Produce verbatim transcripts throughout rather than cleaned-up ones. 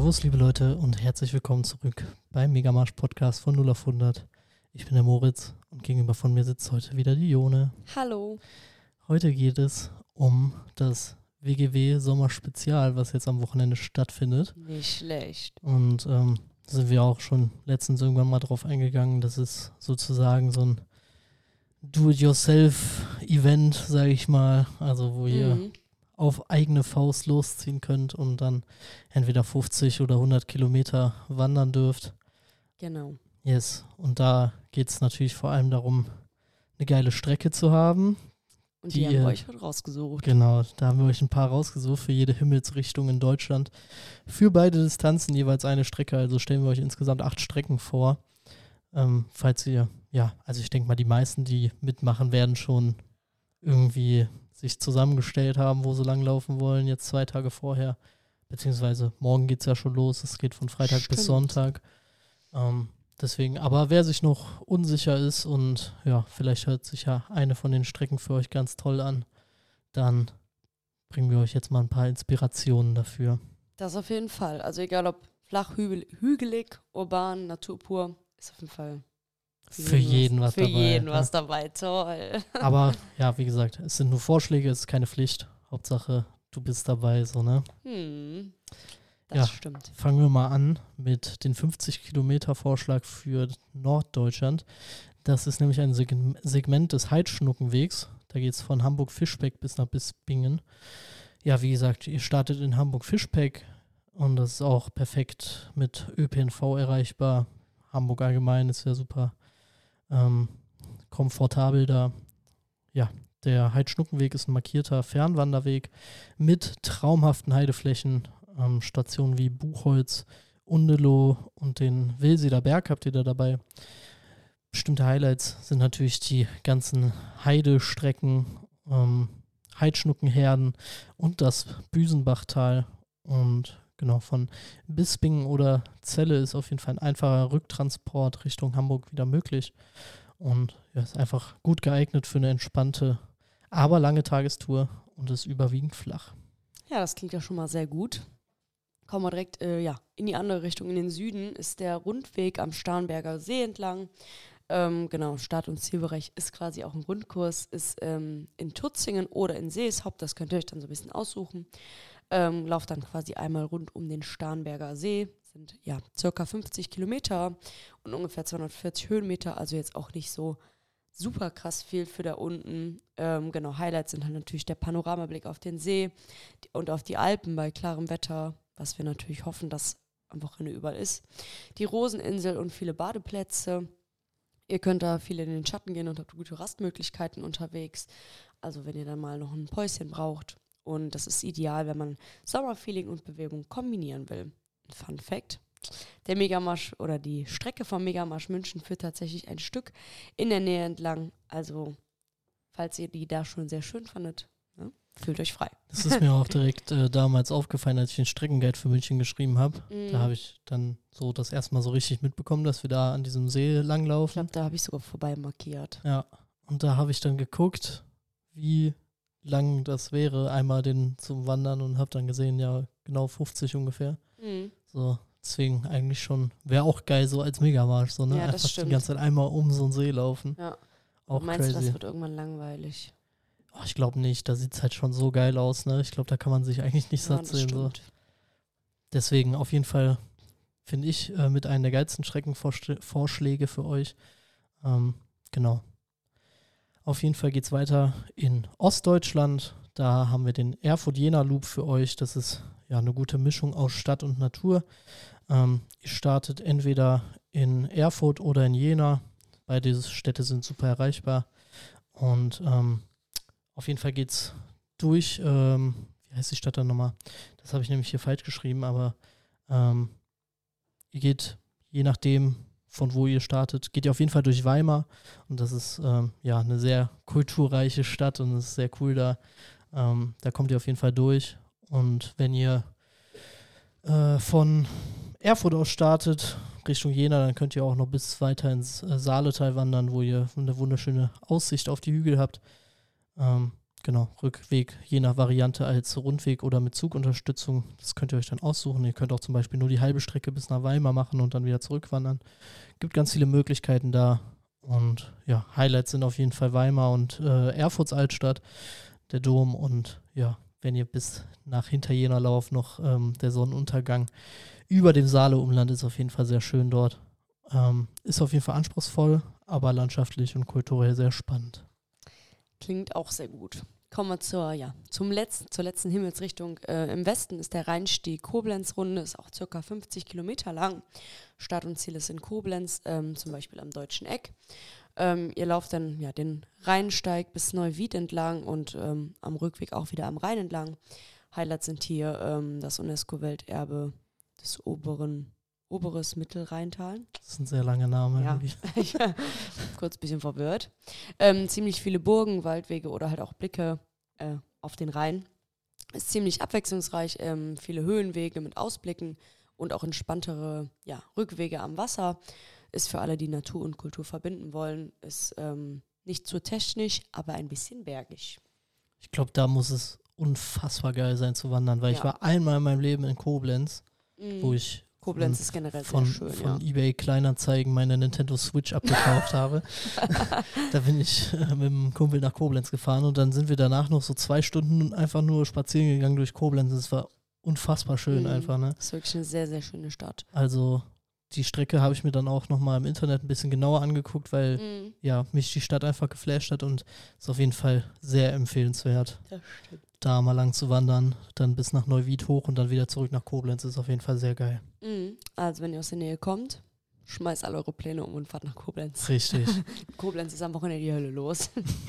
Servus, liebe Leute, und herzlich willkommen zurück beim Megamarsch-Podcast von null auf hundert. Ich bin der Moritz und gegenüber von mir sitzt heute wieder die Jone. Hallo. Heute geht es um das W G W-Sommerspezial, was jetzt am Wochenende stattfindet. Nicht schlecht. Und ähm, da sind wir auch schon letztens irgendwann mal drauf eingegangen. Das ist sozusagen so ein Do-it-yourself-Event, sage ich mal. Also wo ihr Mhm. auf eigene Faust losziehen könnt und dann entweder fünfzig oder hundert Kilometer wandern dürft. Genau. Yes, und da geht es natürlich vor allem darum, eine geile Strecke zu haben. Und Die die, haben ihr- wir euch heute rausgesucht. Genau, da haben wir euch ein paar rausgesucht für jede Himmelsrichtung in Deutschland. Für beide Distanzen jeweils eine Strecke, also stellen wir euch insgesamt acht Strecken vor. Ähm, falls ihr, ja, also ich denke mal, die meisten, die mitmachen, werden schon irgendwie sich zusammengestellt haben, wo sie langlaufen wollen, jetzt zwei Tage vorher. Beziehungsweise morgen geht es ja schon los, es geht von Freitag bis Stimmt. Sonntag. Ähm, deswegen, aber wer sich noch unsicher ist und ja, vielleicht hört sich ja eine von den Strecken für euch ganz toll an, dann bringen wir euch jetzt mal ein paar Inspirationen dafür. Das auf jeden Fall. Also egal ob flach, hügel, hügelig, urban, Natur pur, ist auf jeden Fall Für jeden was für dabei. jeden ja. was dabei. Toll. Aber ja, wie gesagt, es sind nur Vorschläge, es ist keine Pflicht. Hauptsache, du bist dabei, so, ne? Hm. Das Ja. stimmt. Fangen wir mal an mit den fünfzig Kilometer Vorschlag für Norddeutschland. Das ist nämlich ein Seg- Segment des Heidschnuckenwegs. Da geht es von Hamburg-Fischbeck bis nach Bispingen. Ja, wie gesagt, ihr startet in Hamburg-Fischbeck und das ist auch perfekt mit Ö P N V erreichbar. Hamburg allgemein ist ja super ähm, komfortabel da. Ja, der Heidschnuckenweg ist ein markierter Fernwanderweg mit traumhaften Heideflächen. Ähm, Stationen wie Buchholz, Undeloh und den Wilseder Berg habt ihr da dabei. Bestimmte Highlights sind natürlich die ganzen Heidestrecken, ähm, Heidschnuckenherden und das Büsenbachtal. Und genau, von Bispingen oder Celle ist auf jeden Fall ein einfacher Rücktransport Richtung Hamburg wieder möglich. Und ja, ist einfach gut geeignet für eine entspannte, aber lange Tagestour und ist überwiegend flach. Ja, das klingt ja schon mal sehr gut. Kommen wir direkt äh, ja, in die andere Richtung. In den Süden ist der Rundweg am Starnberger See entlang. Ähm, genau, Start- und Zielbereich ist quasi auch ein Rundkurs, ist ähm, in Tutzingen oder in Seeshaupt, das könnt ihr euch dann so ein bisschen aussuchen. Ähm, lauft dann quasi einmal rund um den Starnberger See, sind ja circa fünfzig Kilometer und ungefähr zweihundertvierzig Höhenmeter, also jetzt auch nicht so super krass viel für da unten. Ähm, genau, Highlights sind halt natürlich der Panoramablick auf den See die, und auf die Alpen bei klarem Wetter, was wir natürlich hoffen, dass am Wochenende überall ist. Die Roseninsel und viele Badeplätze. Ihr könnt da viel in den Schatten gehen und habt gute Rastmöglichkeiten unterwegs. Also wenn ihr dann mal noch ein Päuschen braucht. Und das ist ideal, wenn man Sommerfeeling und Bewegung kombinieren will. Fun Fact: Der Megamarsch oder die Strecke vom Megamarsch München führt tatsächlich ein Stück in der Nähe entlang. Also, falls ihr die da schon sehr schön fandet, ne, fühlt euch frei. Das ist mir auch direkt äh, damals aufgefallen, als ich den Streckenguide für München geschrieben habe. Mhm. Da habe ich dann so das erste Mal so richtig mitbekommen, dass wir da an diesem See Ich langlaufen. glaube, da habe ich sogar vorbei markiert. Ja, und da habe ich dann geguckt, wie lang das wäre, einmal den zum Wandern und habe dann gesehen, ja, genau fünfzig ungefähr. Mhm. So, deswegen eigentlich schon, wäre auch geil so als Megamarsch, so, ne? Ja, das Einfach stimmt. die ganze Zeit einmal um so einen See laufen. Ja. Auch Meinst du, crazy. das wird irgendwann langweilig? Oh, ich glaube nicht, da sieht es halt schon so geil aus, ne? Ich glaube, da kann man sich eigentlich nicht Ja, satt das sehen. So. stimmt. Deswegen auf jeden Fall finde ich äh, mit einem der geilsten Streckenvorschläge für euch. Ähm, genau. Auf jeden Fall geht es weiter in Ostdeutschland. Da haben wir den Erfurt-Jena-Loop für euch. Das ist ja eine gute Mischung aus Stadt und Natur. Ähm, ihr startet entweder in Erfurt oder in Jena. Beide Städte sind super erreichbar. Und ähm, auf jeden Fall geht es durch, ähm, wie heißt die Stadt dann nochmal? Das habe ich nämlich hier falsch geschrieben, aber ähm, ihr geht, je nachdem, von wo ihr startet, geht ihr auf jeden Fall durch Weimar. Und das ist ähm, ja eine sehr kulturreiche Stadt und es ist sehr cool da. Ähm, da kommt ihr auf jeden Fall durch. Und wenn ihr äh, von Erfurt aus startet, Richtung Jena, dann könnt ihr auch noch bis weiter ins äh, Saaletal wandern, wo ihr eine wunderschöne Aussicht auf die Hügel habt. Ähm, genau, Rückweg je nach Variante als Rundweg oder mit Zugunterstützung. Das könnt ihr euch dann aussuchen. Ihr könnt auch zum Beispiel nur die halbe Strecke bis nach Weimar machen und dann wieder zurückwandern. Gibt ganz viele Möglichkeiten da. Und ja, Highlights sind auf jeden Fall Weimar und äh, Erfurts Altstadt, der Dom und ja, wenn ihr bis nach Hinterjener lauft, noch ähm, der Sonnenuntergang über dem Saale-Umland ist auf jeden Fall sehr schön dort. Ähm, ist auf jeden Fall anspruchsvoll, aber landschaftlich und kulturell sehr spannend. Klingt auch sehr gut. Kommen wir zur, ja, zum letzten, zur letzten Himmelsrichtung. Äh, Im Westen ist der Rheinstieg Koblenz-Runde, ist auch circa fünfzig Kilometer lang. Start und Ziel ist in Koblenz, ähm, zum Beispiel am Deutschen Eck. Ähm, ihr lauft dann ja, den Rheinsteig bis Neuwied entlang und ähm, am Rückweg auch wieder am Rhein entlang. Highlights sind hier ähm, das UNESCO-Welterbe des oberen, oberes Mittelrheintal. Das ist ein sehr langer Name. Ja, ja. Kurz ein bisschen verwirrt. Ähm, ziemlich viele Burgen, Waldwege oder halt auch Blicke äh, auf den Rhein. Ist ziemlich abwechslungsreich, ähm, viele Höhenwege mit Ausblicken und auch entspanntere ja, Rückwege am Wasser. Ist für alle, die Natur und Kultur verbinden wollen. Ist ähm, nicht zu technisch, aber ein bisschen bergig. Ich glaube, da muss es unfassbar geil sein zu wandern, weil Ja. ich war einmal in meinem Leben in Koblenz, Mhm. wo ich Koblenz von, ist generell von, sehr schön, von ja. eBay Kleinanzeigen meine Nintendo Switch abgekauft habe. Da bin ich äh, mit dem Kumpel nach Koblenz gefahren und dann sind wir danach noch so zwei Stunden einfach nur spazieren gegangen durch Koblenz. Es war unfassbar schön Mhm. einfach, ne? Das ist wirklich eine sehr, sehr schöne Stadt. Also die Strecke habe ich mir dann auch nochmal im Internet ein bisschen genauer angeguckt, weil Mhm. ja, mich die Stadt einfach geflasht hat und ist auf jeden Fall sehr empfehlenswert, Das stimmt. da mal lang zu wandern, dann bis nach Neuwied hoch und dann wieder zurück nach Koblenz, ist auf jeden Fall sehr geil. Mhm. Also wenn ihr aus der Nähe kommt, schmeißt alle eure Pläne um und fahrt nach Koblenz. Richtig. Koblenz ist am Wochenende die Hölle los.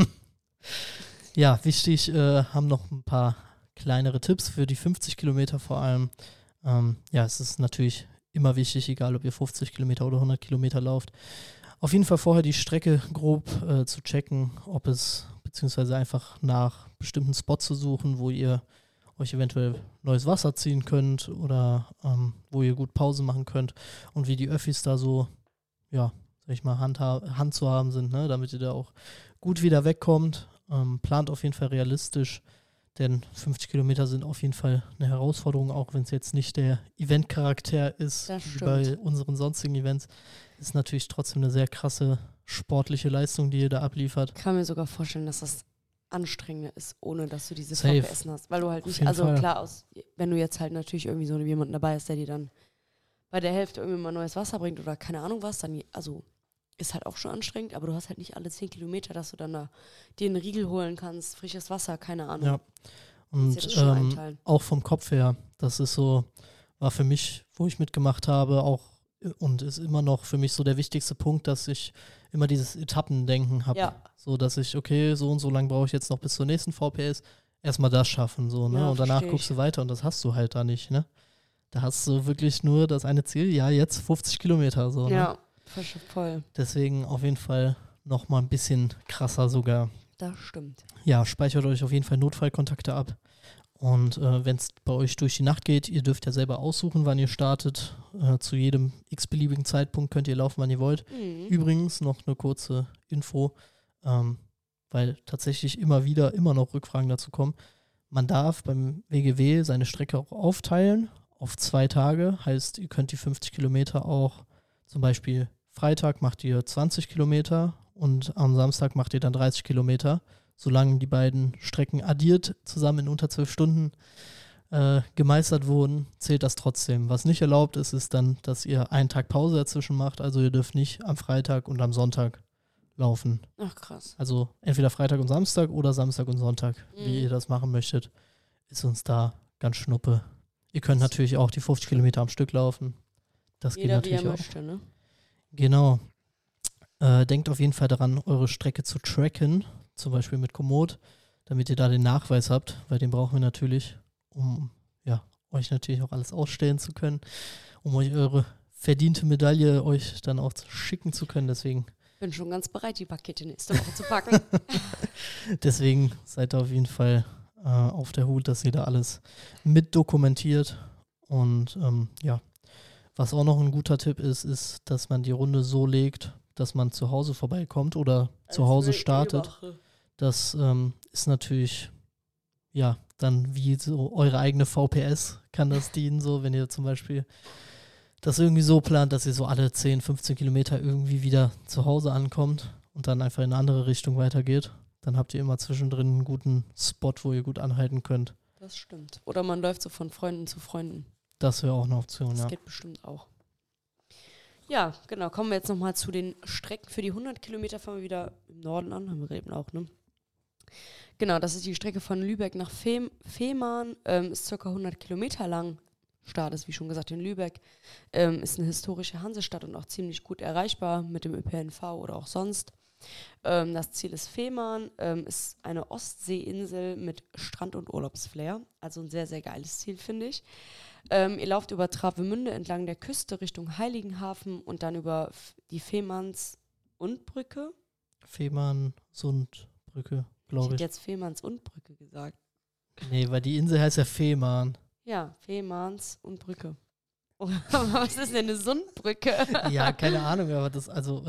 Ja, wichtig, äh, haben noch ein paar kleinere Tipps für die fünfzig Kilometer vor allem. Ähm, ja, es ist natürlich immer wichtig, egal ob ihr fünfzig Kilometer oder hundert Kilometer lauft, auf jeden Fall vorher die Strecke grob äh, zu checken, ob es, beziehungsweise einfach nach bestimmten Spots zu suchen, wo ihr euch eventuell neues Wasser ziehen könnt oder ähm, wo ihr gut Pause machen könnt und wie die Öffis da so, ja, sag ich mal, Hand, Hand zu haben sind, ne, damit ihr da auch gut wieder wegkommt. Ähm, plant auf jeden Fall realistisch, denn fünfzig Kilometer sind auf jeden Fall eine Herausforderung, auch wenn es jetzt nicht der Eventcharakter ist, Das wie stimmt. bei unseren sonstigen Events. Ist natürlich trotzdem eine sehr krasse sportliche Leistung, die ihr da abliefert. Ich kann mir sogar vorstellen, dass das anstrengender ist, ohne dass du diese Safe. V P S hast. Weil du halt Auf nicht, jeden also Fall. klar, aus, wenn du jetzt halt natürlich irgendwie so jemanden dabei hast, der dir dann bei der Hälfte irgendwie mal neues Wasser bringt oder keine Ahnung was, dann, also ist halt auch schon anstrengend, aber du hast halt nicht alle zehn Kilometer, dass du dann da dir einen Riegel holen kannst, frisches Wasser, keine Ahnung. Ja. Kannst dir Und das schon ähm, einteilen. auch vom Kopf her, das ist so, war für mich, wo ich mitgemacht habe, auch und ist immer noch für mich so der wichtigste Punkt, dass ich immer dieses Etappendenken habe. Ja. So, dass ich, okay, so und so lang brauche ich jetzt noch bis zur nächsten V P S, erstmal das schaffen, so, ne? Ja, und danach versteh guckst ich. du weiter und das hast du halt da nicht, ne? Da hast du wirklich nur das eine Ziel, ja, jetzt fünfzig Kilometer, so, ne? Ja, voll- voll. Deswegen auf jeden Fall nochmal ein bisschen krasser sogar. Das stimmt. Ja, speichert euch auf jeden Fall Notfallkontakte ab. Und äh, wenn es bei euch durch die Nacht geht, ihr dürft ja selber aussuchen, wann ihr startet. Äh, zu jedem x-beliebigen Zeitpunkt könnt ihr laufen, wann ihr wollt. Mhm. Übrigens noch eine kurze Info, ähm, weil tatsächlich immer wieder immer noch Rückfragen dazu kommen. Man darf beim W G W seine Strecke auch aufteilen auf zwei Tage. Heißt, ihr könnt die fünfzig Kilometer auch zum Beispiel Freitag macht ihr zwanzig Kilometer und am Samstag macht ihr dann dreißig Kilometer. Solange die beiden Strecken addiert zusammen in unter zwölf Stunden äh, gemeistert wurden, zählt das trotzdem. Was nicht erlaubt ist, ist dann, dass ihr einen Tag Pause dazwischen macht. Also ihr dürft nicht am Freitag und am Sonntag laufen. Ach krass. Also entweder Freitag und Samstag oder Samstag und Sonntag. Mhm. Wie ihr das machen möchtet, ist uns da ganz schnuppe. Ihr könnt natürlich auch die fünfzig Kilometer am Stück laufen. Das Jeder geht wie natürlich er auch. möchte, ne? Genau. Äh, denkt auf jeden Fall daran, eure Strecke zu tracken, zum Beispiel mit Komoot, damit ihr da den Nachweis habt, weil den brauchen wir natürlich, um ja, euch natürlich auch alles ausstellen zu können, um euch eure verdiente Medaille euch dann auch schicken zu können. Deswegen, Bin schon ganz bereit, die Pakete nächste Woche zu packen. deswegen seid ihr auf jeden Fall äh, auf der Hut, dass ihr da alles mit dokumentiert. Und ähm, ja, was auch noch ein guter Tipp ist, ist, dass man die Runde so legt, dass man zu Hause vorbeikommt oder zu Hause startet. Das ähm, ist natürlich, ja, dann wie so eure eigene V P S kann das dienen, so wenn ihr zum Beispiel das irgendwie so plant, dass ihr so alle zehn, fünfzehn Kilometer irgendwie wieder zu Hause ankommt und dann einfach in eine andere Richtung weitergeht. Dann habt ihr immer zwischendrin einen guten Spot, wo ihr gut anhalten könnt. Das stimmt. Oder man läuft so von Freunden zu Freunden. Das wäre auch eine Option, Das ja. geht bestimmt auch. Ja, genau. Kommen wir jetzt nochmal zu den Strecken. Für die hundert Kilometer fahren wir wieder im Norden an. Haben wir eben auch, ne? Genau, das ist die Strecke von Lübeck nach Fehm- Fehmarn. Ähm, ist circa hundert Kilometer lang. Start ist, wie schon gesagt, in Lübeck. Ähm, ist eine historische Hansestadt und auch ziemlich gut erreichbar mit dem Ö P N V oder auch sonst. Ähm, das Ziel ist Fehmarn. Ähm, ist eine Ostseeinsel mit Strand- und Urlaubsflair. Also ein sehr, sehr geiles Ziel, finde ich. Ähm, ihr lauft über Travemünde entlang der Küste Richtung Heiligenhafen und dann über F- die Fehmarns-und-Brücke. Fehmarn-Sundbrücke, Ich glaube hätte ich. jetzt Fehmarns-und-Brücke gesagt. Nee, weil die Insel heißt ja Fehmarn. Ja, Fehmarns-und-Brücke. Was ist denn eine Sundbrücke? Ja, keine Ahnung, aber das, also,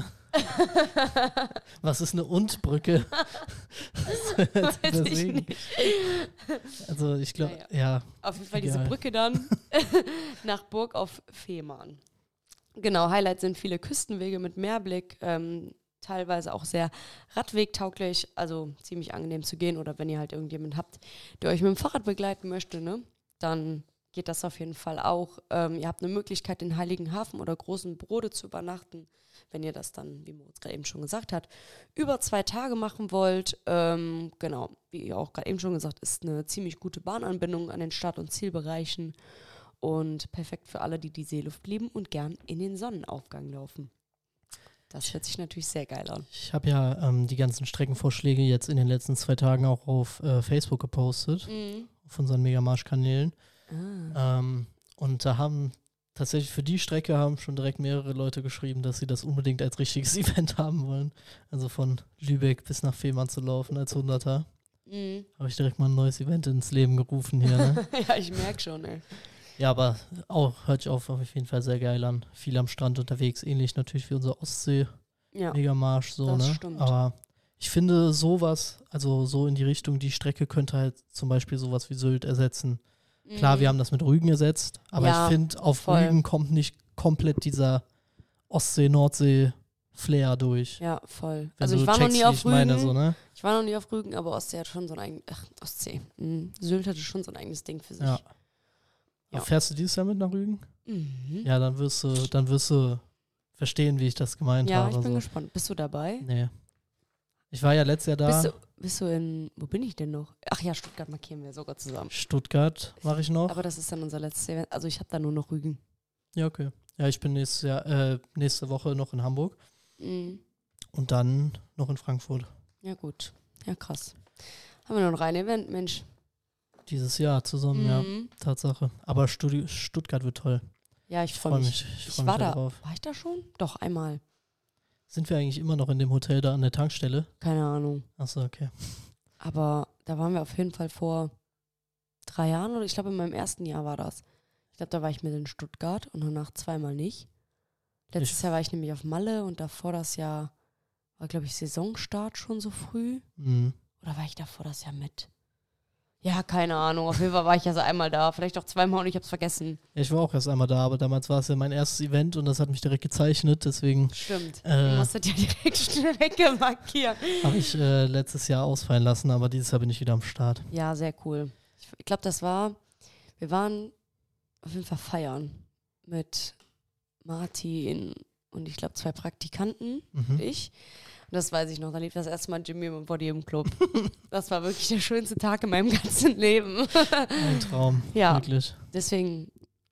was ist eine Und-Brücke? Weiß ich Deswegen. nicht. Also, ich glaube, Naja. ja. Auf jeden Fall diese Egal. Brücke dann nach Burg auf Fehmarn. Genau, Highlight sind viele Küstenwege mit Meerblick, ähm, teilweise auch sehr radwegtauglich, also ziemlich angenehm zu gehen. Oder wenn ihr halt irgendjemanden habt, der euch mit dem Fahrrad begleiten möchte, ne, dann geht das auf jeden Fall auch. Ähm, ihr habt eine Möglichkeit, in Heiligenhafen oder Großen Brode zu übernachten, wenn ihr das dann, wie Moritz gerade eben schon gesagt hat, über zwei Tage machen wollt. Ähm, genau, wie ihr auch gerade eben schon gesagt, ist eine ziemlich gute Bahnanbindung an den Start- und Zielbereichen und perfekt für alle, die die Seeluft lieben und gern in den Sonnenaufgang laufen. Das hört sich natürlich sehr geil an. Ich habe ja ähm, die ganzen Streckenvorschläge jetzt in den letzten zwei Tagen auch auf äh, Facebook gepostet, Mhm. auf unseren Megamarsch-Kanälen. Ah. Ähm, und da haben tatsächlich für die Strecke haben schon direkt mehrere Leute geschrieben, dass sie das unbedingt als richtiges Event haben wollen. Also von Lübeck bis nach Fehmarn zu laufen als Hunderter. Mhm. Habe ich direkt mal ein neues Event ins Leben gerufen hier. Ne? Ja, ich merke schon, ey. Ja, aber auch hört sich auf, auf jeden Fall sehr geil an. Viel am Strand unterwegs, ähnlich natürlich wie unser Ostsee-Megamarsch. Ja, so, das ne? stimmt. Aber ich finde sowas, also so in die Richtung, die Strecke könnte halt zum Beispiel sowas wie Sylt ersetzen. Klar, wir haben das mit Rügen ersetzt, aber Ja, ich finde, auf voll. Rügen kommt nicht komplett dieser Ostsee-Nordsee-Flair durch. Ja, voll. Wenn Also du ich war noch checkst, nie wie auf ich Rügen. meine, so, ne? Ich war noch nie auf Rügen, aber Ostsee hat schon so ein eigenes, ach, Ostsee. Mhm. Sylt hatte schon so ein eigenes Ding für sich. Ja. Ja. Fährst du dieses Jahr mit nach Rügen? Mhm. Ja, dann wirst du, dann wirst du verstehen, wie ich das gemeint Ja, habe. ich bin so. gespannt. Bist du dabei? Nee. Ich war ja letztes Jahr da. Bist du, bist du in, wo bin ich denn noch? Ach ja, Stuttgart markieren wir sogar zusammen. Stuttgart mache ich noch. Aber das ist dann unser letztes Event. Also ich habe da nur noch Rügen. Ja, okay. Ja, ich bin nächstes Jahr, äh, nächste Woche noch in Hamburg Mhm. und dann noch in Frankfurt. Ja, gut. Ja, krass. Haben wir noch ein reines Event, Mensch. Dieses Jahr zusammen, ja. Mhm. Tatsache. Aber Studi- Stuttgart wird toll. Ja, ich Ich freue freue mich. mich. Ich Ich freue mich war da. drauf. War ich da schon? Doch, einmal. Sind wir eigentlich immer noch in dem Hotel da an der Tankstelle? Keine Ahnung. Achso, okay. Aber da waren wir auf jeden Fall vor drei Jahren oder ich glaube in meinem ersten Jahr war das. Ich glaube, da war ich mit in Stuttgart und danach zweimal nicht. Letztes Ich- Jahr war ich nämlich auf Malle und davor das Jahr war, glaube ich, Saisonstart schon so früh. Mhm. Oder war ich davor das Jahr mit? Ja, keine Ahnung. Auf jeden Fall war ich ja so einmal da. Vielleicht auch zweimal und ich habe es vergessen. Ja, ich war auch erst einmal da, aber damals war es ja mein erstes Event und das hat mich direkt gezeichnet. Deswegen Stimmt. Äh. Du musstet ja direkt schnell wegmarkieren. habe ich äh, letztes Jahr ausfallen lassen, aber dieses Jahr bin ich wieder am Start. Ja, sehr cool. Ich, ich glaube, das war, wir waren auf jeden Fall feiern mit Martin und ich glaube zwei Praktikanten und Mhm. ich. Und das weiß ich noch. Dann lief das erste Mal Jimmy im Body im Club. Das war wirklich der schönste Tag in meinem ganzen Leben. Ein Traum, Ja. wirklich. Deswegen,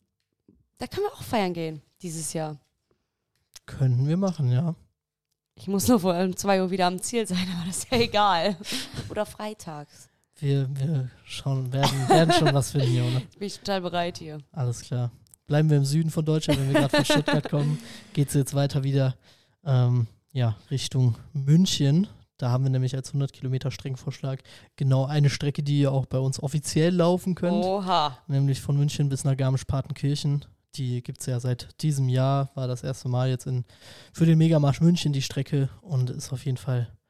da können wir auch feiern gehen dieses Jahr. Könnten wir machen, ja. Ich muss nur vor um zwei Uhr wieder am Ziel sein, aber das ist ja egal. Oder freitags. Wir, wir schauen, werden, werden schon was finden, Junge. Bin ich total bereit hier. Alles klar. Bleiben wir im Süden von Deutschland, wenn wir gerade von Stuttgart kommen, geht es jetzt weiter wieder ähm, ja, Richtung München. Da haben wir nämlich als hundert Kilometer Streckenvorschlag genau eine Strecke, die ihr auch bei uns offiziell laufen könnt. Oha. Nämlich von München bis nach Garmisch-Partenkirchen. Die gibt es ja seit diesem Jahr, war das erste Mal jetzt in, für den Megamarsch München die Strecke und ist auf jeden Fall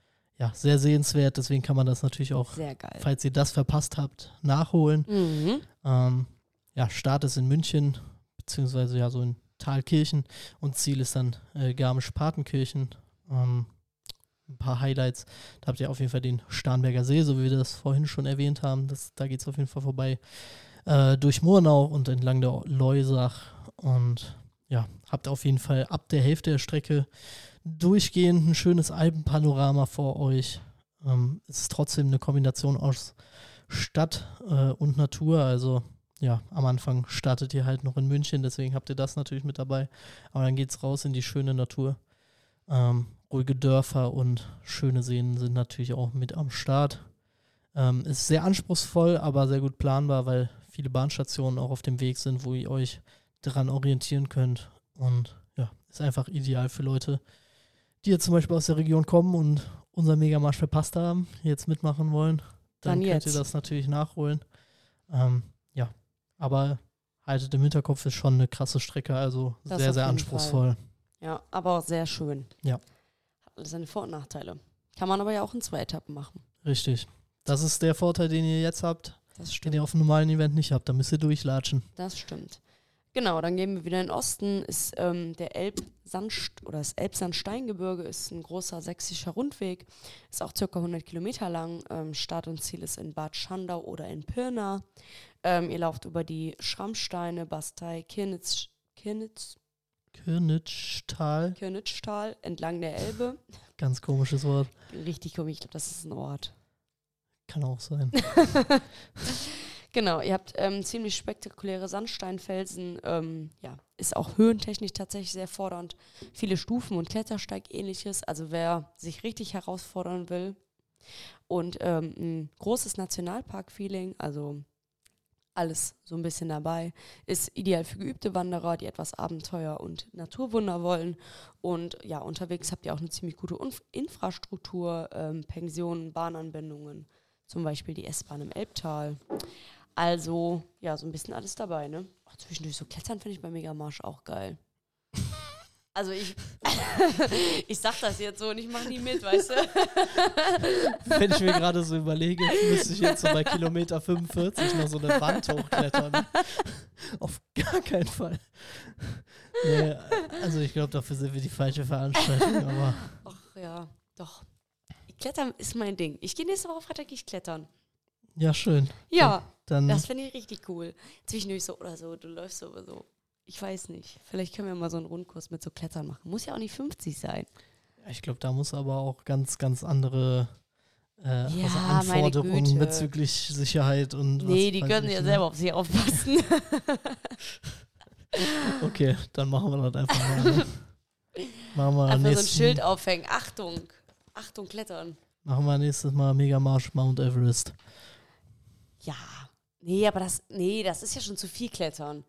ja, sehr sehenswert, deswegen kann man das natürlich auch, Sehr geil. falls ihr das verpasst habt, nachholen. Mhm. Ähm, ja, Start ist in München, beziehungsweise ja so in Thalkirchen und Ziel ist dann äh, Garmisch-Partenkirchen. Ähm, ein paar Highlights. Da habt ihr auf jeden Fall den Starnberger See, so wie wir das vorhin schon erwähnt haben. Das, da geht es auf jeden Fall vorbei. Äh, durch Murnau und entlang der Loisach. Und ja, habt auf jeden Fall ab der Hälfte der Strecke durchgehend ein schönes Alpenpanorama vor euch. Ähm, es ist trotzdem eine Kombination aus Stadt äh, und Natur. Also ja, am Anfang startet ihr halt noch in München, deswegen habt ihr das natürlich mit dabei. Aber dann geht's raus in die schöne Natur. Ähm, ruhige Dörfer und schöne Seen sind natürlich auch mit am Start. Ähm, ist sehr anspruchsvoll, aber sehr gut planbar, weil viele Bahnstationen auch auf dem Weg sind, wo ihr euch daran orientieren könnt. Und ja, ist einfach ideal für Leute, die jetzt zum Beispiel aus der Region kommen und unseren Megamarsch verpasst haben, jetzt mitmachen wollen. Dann, Dann könnt jetzt. ihr das natürlich nachholen. Ähm, ja, aber haltet im Hinterkopf, ist schon eine krasse Strecke, also Das sehr, auf sehr jeden anspruchsvoll. Ja, aber auch sehr schön. Ja. Hat alles seine Vor- und Nachteile. Kann man aber ja auch in zwei Etappen machen. Richtig. Das ist der Vorteil, den ihr jetzt habt, Das den stimmt. ihr auf einem normalen Event nicht habt. Da müsst ihr durchlatschen. Das stimmt. Genau, dann gehen wir wieder in den Osten. Ist ähm, der Elbsandst oder das Elbsandsteingebirge ist ein großer sächsischer Rundweg. Ist auch circa hundert Kilometer lang. Ähm, Start und Ziel ist in Bad Schandau oder in Pirna. Ähm, ihr lauft über die Schrammsteine, Bastei, Kirnitz, Kirnitz, Kirnitschtal, Kirnitzschtal entlang der Elbe. ganz komisches Wort. Richtig komisch, ich glaube, das ist ein Ort. Kann auch sein. Genau, ihr habt ähm, ziemlich spektakuläre Sandsteinfelsen. Ähm, ja, ist auch höhentechnisch tatsächlich sehr fordernd. Viele Stufen und Klettersteig-ähnliches. Also wer sich richtig herausfordern will. Und ähm, ein großes Nationalpark-Feeling, also alles so ein bisschen dabei. Ist ideal für geübte Wanderer, die etwas Abenteuer und Naturwunder wollen. Und ja, unterwegs habt ihr auch eine ziemlich gute Unf- Infrastruktur, ähm, Pensionen, Bahnanbindungen, zum Beispiel die S-Bahn im Elbtal. Also, ja, so ein bisschen alles dabei, ne? Auch zwischendurch so Klettern finde ich bei Megamarsch auch geil. Also ich, ich sag das jetzt so und ich mache nie mit, weißt du? Wenn ich mir gerade so überlege, müsste ich jetzt so bei Kilometer fünfundvierzig noch so eine Wand hochklettern. Auf gar keinen Fall. Nee, also ich glaube, dafür sind wir die falsche Veranstaltung, aber Ach ja, doch. Klettern ist mein Ding. Ich gehe nächste Woche Freitag gehe ich klettern. ja, schön. Ja, Dann, das finde ich richtig cool. Zwischendurch so oder so, du läufst so oder so. Ich weiß nicht. Vielleicht können wir mal so einen Rundkurs mit so Klettern machen. Muss ja auch nicht fünfzig sein. ich glaube, da muss aber auch ganz, ganz andere äh, Ja, also meine Anforderungen Güte. bezüglich Sicherheit und Nee, was die weiß können ich, ja ne? selber auf sich aufpassen. Okay, dann machen wir das einfach mal. Ne? Machen wir Einfach so ein nächsten, Schild aufhängen. Achtung. Achtung, Klettern. machen wir nächstes Mal Megamarsch Mount Everest. Ja. Nee, aber das, nee, das ist ja schon zu viel Klettern.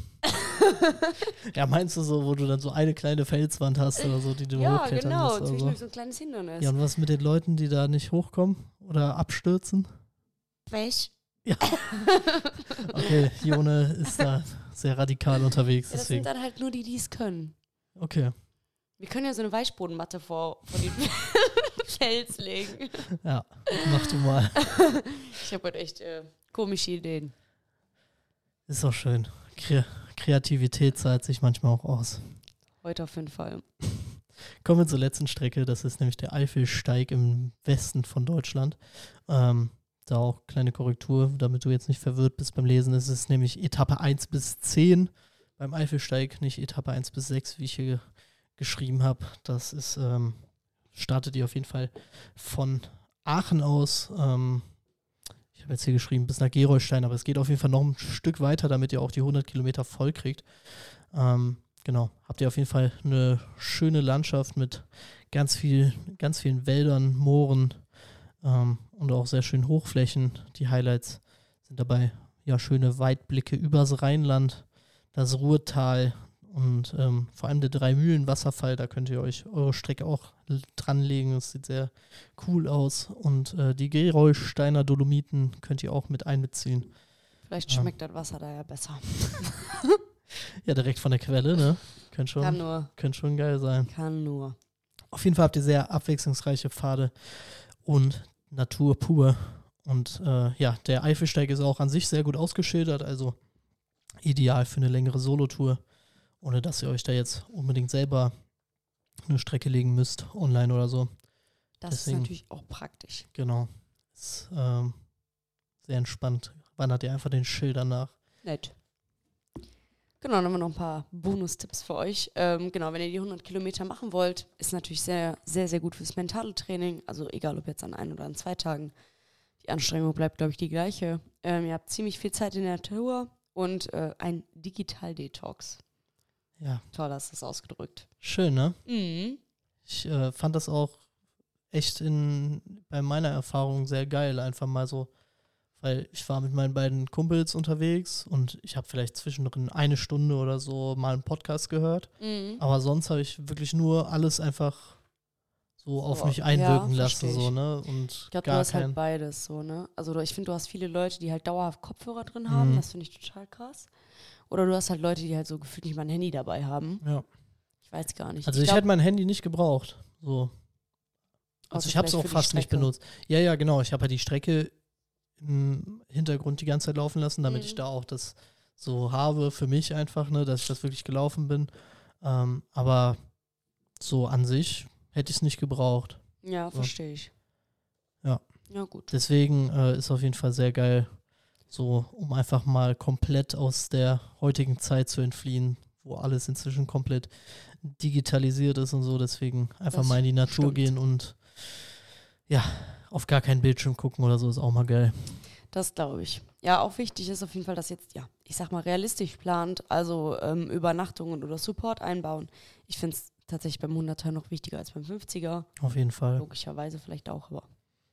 Ja, meinst du so, wo du dann so eine kleine Felswand hast oder so, die du Ja, hochklettern genau. musst? Oder so? Zwischendurch so ein kleines Hindernis. Ja, und was mit den Leuten, die da nicht hochkommen oder abstürzen? Welch? Ja. Okay, Jone ist da sehr radikal unterwegs, Ja, das sind deswegen. dann halt nur die, die es können. Okay, Wir können ja so eine Weichbodenmatte vor, vor den Fels legen. ja, mach du mal. Ich habe heute echt äh, komische Ideen. Ist doch schön. Kre Kreativität zahlt sich manchmal auch aus. Heute auf jeden Fall. Kommen wir zur letzten Strecke, das ist nämlich der Eifelsteig im Westen von Deutschland. Ähm, da auch kleine Korrektur, damit du jetzt nicht verwirrt bist beim Lesen. Es ist nämlich Etappe eins bis zehn beim Eifelsteig, nicht Etappe eins bis sechs, wie ich hier geschrieben habe. Das ist, ähm, startet ihr auf jeden Fall von Aachen aus. Ähm, ich habe jetzt hier geschrieben bis nach Gerolstein, aber es geht auf jeden Fall noch ein Stück weiter, damit ihr auch die hundert Kilometer voll kriegt. Ähm, genau, habt ihr auf jeden Fall eine schöne Landschaft mit ganz viel, ganz vielen Wäldern, Mooren ähm, und auch sehr schönen Hochflächen. Die Highlights sind dabei ja schöne Weitblicke übers Rheinland, das Ruhrtal und ähm, vor allem der Drei-Mühlen-Wasserfall. Da könnt ihr euch eure Strecke auch l- dranlegen. Das sieht sehr cool aus. Und äh, die Gerolsteiner Dolomiten könnt ihr auch mit einbeziehen. Vielleicht Ja. schmeckt das Wasser da ja besser. Ja, direkt von der Quelle, ne? Könnte Kann schon, nur. könnte schon geil sein. Kann nur. Auf jeden Fall habt ihr sehr abwechslungsreiche Pfade. und Natur pur. Und äh, ja, der Eifelsteig ist auch an sich sehr gut ausgeschildert, also ideal für eine längere Solotour, ohne dass ihr euch da jetzt unbedingt selber eine Strecke legen müsst, online oder so. Das Deswegen, ist natürlich auch praktisch. Genau. Ist ähm, sehr entspannt. Wandert ihr einfach den Schildern nach. Nett. Genau, dann haben wir noch ein paar Bonustipps für euch. Ähm, genau, wenn ihr die hundert Kilometer machen wollt, ist natürlich sehr, sehr, sehr gut fürs mentale Training. Also egal, ob jetzt an ein oder an zwei Tagen. Die Anstrengung bleibt, glaube ich, die gleiche. Ähm, ihr habt ziemlich viel Zeit in der Natur und äh, ein Digital-Detox. Ja. Toll hast du das ausgedrückt. Schön, ne? Mhm. Ich äh, fand das auch echt in, bei meiner Erfahrung sehr geil, einfach mal so, weil ich war mit meinen beiden Kumpels unterwegs und ich habe vielleicht zwischendrin eine Stunde oder so mal einen Podcast gehört, Mhm. aber sonst habe ich wirklich nur alles einfach so auf So, mich einwirken ja, lassen, versteh so, ich. ne? Und Ich glaube, du gar hast kein, halt beides so, ne? Also ich finde, du hast viele Leute, die halt dauerhaft Kopfhörer drin haben. Mhm. Das finde ich total krass. Oder du hast halt Leute, die halt so gefühlt nicht mal ein Handy dabei haben. ja. Ich weiß gar nicht. Also ich ich, glaub, hätte mein Handy nicht gebraucht, so. Also außer ich habe es vielleicht auch für die fast nicht Strecke. benutzt. Ja, ja, genau. Ich habe ja die Strecke im Hintergrund die ganze Zeit laufen lassen, damit Mhm. ich da auch das so habe für mich einfach, ne, dass ich das wirklich gelaufen bin. Ähm, aber so an sich hätte ich es nicht gebraucht. Ja, So. verstehe ich. Ja. Ja, gut. Deswegen äh, ist auf jeden Fall sehr geil, so um einfach mal komplett aus der heutigen Zeit zu entfliehen, wo alles inzwischen komplett digitalisiert ist und so. Deswegen einfach Das mal in die Natur stimmt. gehen und ja, auf gar keinen Bildschirm gucken oder so ist auch mal geil. Das glaube ich. Ja, auch wichtig ist auf jeden Fall, dass jetzt, ja, ich sag mal, realistisch plant, also ähm, Übernachtungen oder Support einbauen. Ich finde es tatsächlich beim hunderter noch wichtiger als beim fünfziger. Auf jeden Fall. Logischerweise vielleicht auch, aber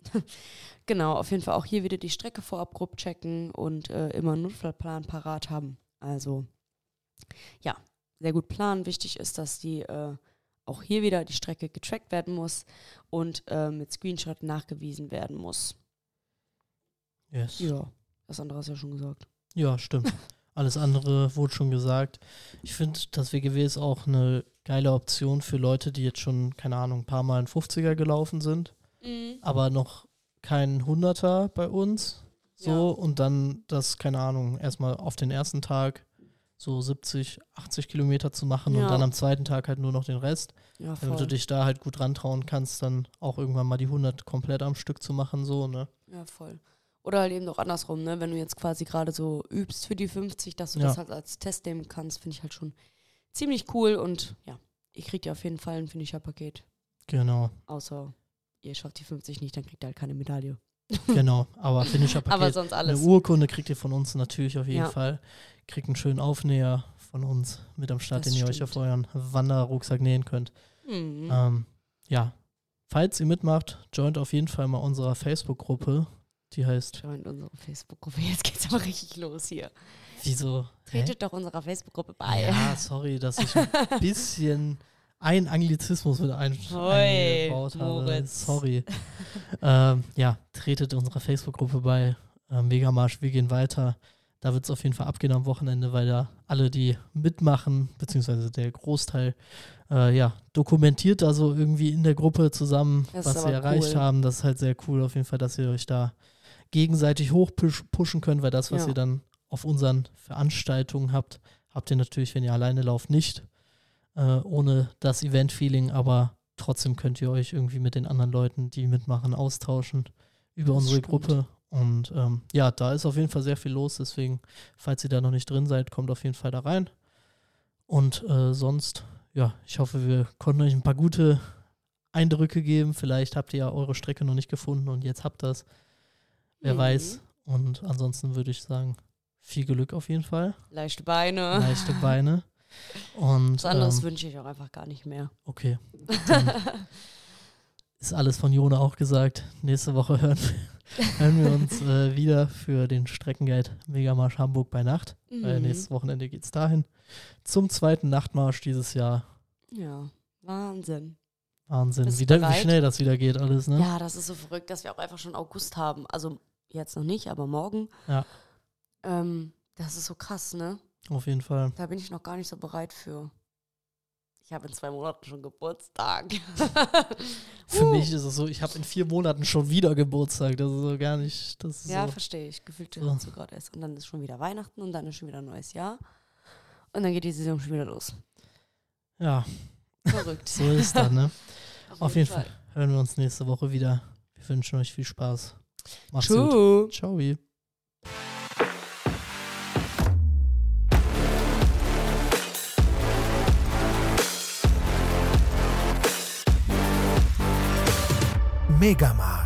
genau, auf jeden Fall auch hier wieder die Strecke vorab grob checken und äh, immer einen Notfallplan parat haben. Also ja, sehr gut planen. Wichtig ist, dass die äh, auch hier wieder die Strecke getrackt werden muss und äh, mit Screenshot nachgewiesen werden muss. Yes. Ja, das andere hast du ja schon gesagt. Ja, stimmt. Alles andere wurde schon gesagt. Ich finde, das W G W ist auch eine geile Option für Leute, die jetzt schon, keine Ahnung, ein paar Mal ein fünfziger gelaufen sind, Mhm. aber noch kein hunderter bei uns. So, Ja. und dann das, keine Ahnung, erstmal auf den ersten Tag so siebzig, achtzig Kilometer zu machen Ja. und dann am zweiten Tag halt nur noch den Rest. Ja, Damit du voll. dich da halt gut rantrauen kannst, dann auch irgendwann mal die hundert komplett am Stück zu machen, so, ne? Ja, voll. Oder halt eben auch andersrum, ne? Wenn du jetzt quasi gerade so übst für die fünfzig, dass du Ja. das halt als Test nehmen kannst, finde ich halt schon ziemlich cool. Und ja, ihr kriegt ja auf jeden Fall ein Finisher-Paket. Genau, Außer ihr schafft die fünfzig nicht, dann kriegt ihr halt keine Medaille. genau. Aber Finisher-Paket. Aber sonst Eine alles. Urkunde kriegt ihr von uns natürlich auf jeden Ja. Fall. Kriegt einen schönen Aufnäher von uns mit am Start, Das den ihr euch stimmt. auf euren Wanderrucksack nähen könnt. Mhm. Ähm, ja, falls ihr mitmacht, joint auf jeden Fall mal unserer Facebook-Gruppe. Die heißt, Joint unsere Facebook-Gruppe. Jetzt geht's aber richtig los hier. wieso? Hä? Tretet doch unserer Facebook-Gruppe bei. Ja, sorry, dass ich ein bisschen ein Anglizismus mit ein Hoi, eingebaut habe. Moritz. Sorry. ähm, ja, tretet unserer Facebook-Gruppe bei. Äh, Megamarsch, wir gehen weiter. Da wird es auf jeden Fall abgehen am Wochenende, weil da alle, die mitmachen, beziehungsweise der Großteil, äh, ja, dokumentiert da so irgendwie in der Gruppe zusammen, Das ist was sie aber erreicht cool. haben. Das ist halt sehr cool auf jeden Fall, dass ihr euch da gegenseitig hochpushen könnt, weil das, was Ja. ihr dann auf unseren Veranstaltungen habt, habt ihr natürlich, wenn ihr alleine lauft, nicht. Äh, ohne das Event-Feeling, aber trotzdem könnt ihr euch irgendwie mit den anderen Leuten, die mitmachen, austauschen über Das unsere stimmt. Gruppe. Und ähm, ja, da ist auf jeden Fall sehr viel los, deswegen, falls ihr da noch nicht drin seid, kommt auf jeden Fall da rein. Und äh, sonst, ja, ich hoffe, wir konnten euch ein paar gute Eindrücke geben. Vielleicht habt ihr ja eure Strecke noch nicht gefunden und jetzt habt ihr es. Wer Mhm. weiß. Und ansonsten würde ich sagen, viel Glück auf jeden Fall. Leichte Beine. Leichte Beine. Und Was anderes ähm, wünsche ich auch einfach gar nicht mehr. okay. Dann ist alles von Jona auch gesagt. Nächste Woche hören, hören wir uns äh, wieder für den Streckenguide Megamarsch Hamburg bei Nacht. Äh, Mhm. nächstes Wochenende geht es dahin. Zum zweiten Nachtmarsch dieses Jahr. Ja, Wahnsinn. Wahnsinn, Bist du wie, da- wie bereit? schnell das wieder geht alles, ne? Ja, das ist so verrückt, dass wir auch einfach schon August haben. Also jetzt noch nicht, aber morgen. Ja. Ähm, das ist so krass, ne? Auf jeden Fall. Da bin ich noch gar nicht so bereit für. Ich habe in zwei Monaten schon Geburtstag. Für uh. mich ist es so, ich habe in vier Monaten schon wieder Geburtstag. Das ist so gar nicht. Das ist ja, so. verstehe ich. Gefühlt So. so gerade erst. Und dann ist schon wieder Weihnachten und dann ist schon wieder ein neues Jahr. Und dann geht die Saison schon wieder los. Ja. Verrückt. So ist das, ne? Auf, Auf jeden Fall. Fall hören wir uns nächste Woche wieder. Wir wünschen euch viel Spaß. Macht's Ciao. gut. Ciao. Megaman.